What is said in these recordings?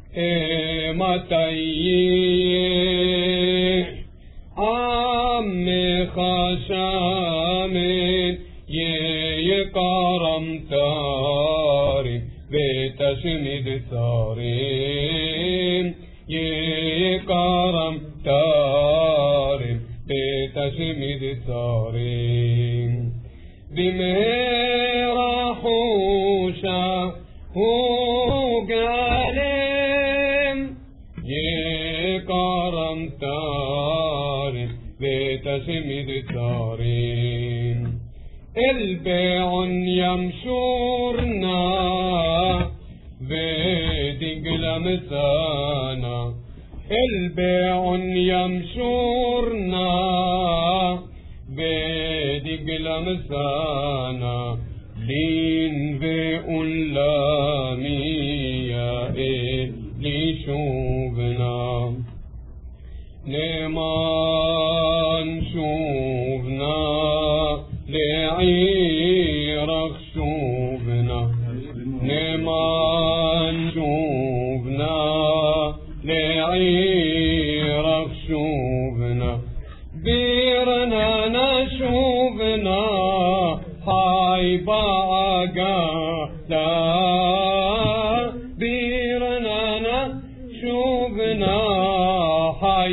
متي عم خشامين يكرم تاري بتشميد تارين يكرم تاري بتشميد تارين بمهرة حوشة هو قالم يكرم تاري بتشميد تارين البيع يمشورنا بدقل مسانا البيع يمشورنا بدقل مسانا لين بيقول لامية اللي شوفنا نمان شوفنا لعيرك شوفنا نمان شوفنا لعيرك شوفنا بيرنا نشوفنا هاي بعقالا بيرنا نشوفنا هاي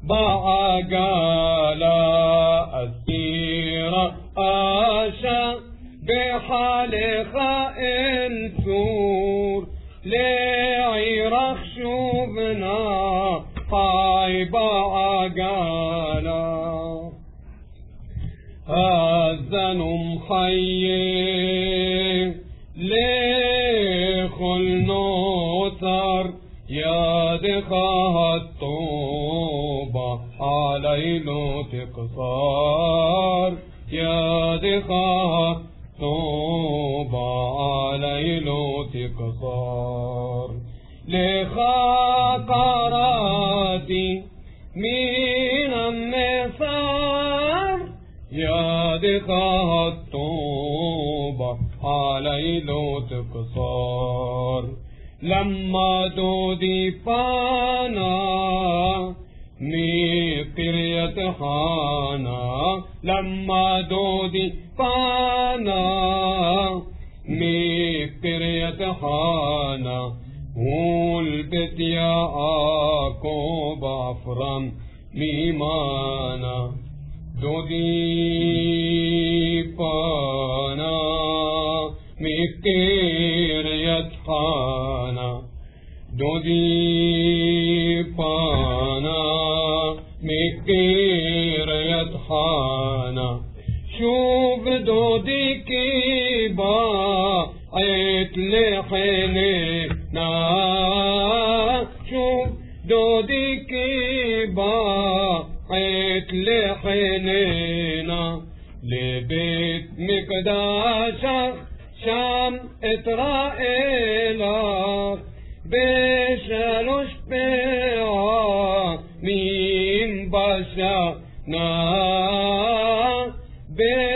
بعقالا السيرة آشا بحال خائن سور لعيرك شوفنا هاي بعقالا هزنوا مخيم ليخل نوتر يا دخاها الطوبة علي لو تقصار يا دخاها طوبة علي لو تقصار لخاقراتي من النصار يا دقاها الطوبة علي لو تقصار لما دودي فانا مي قرية حانا لما دودي فانا مي قرية حانا والبت يا عاقوب عفران ميمانا دودي فانا مكير يتحانا دودي فانا مكير يتحانا شوف دودي كيبا عيت لحنينا شوف دودي كيبا عيت لحنينا لبيت مقداشك شام إسرائيلك بشلوش بيع مين بشانا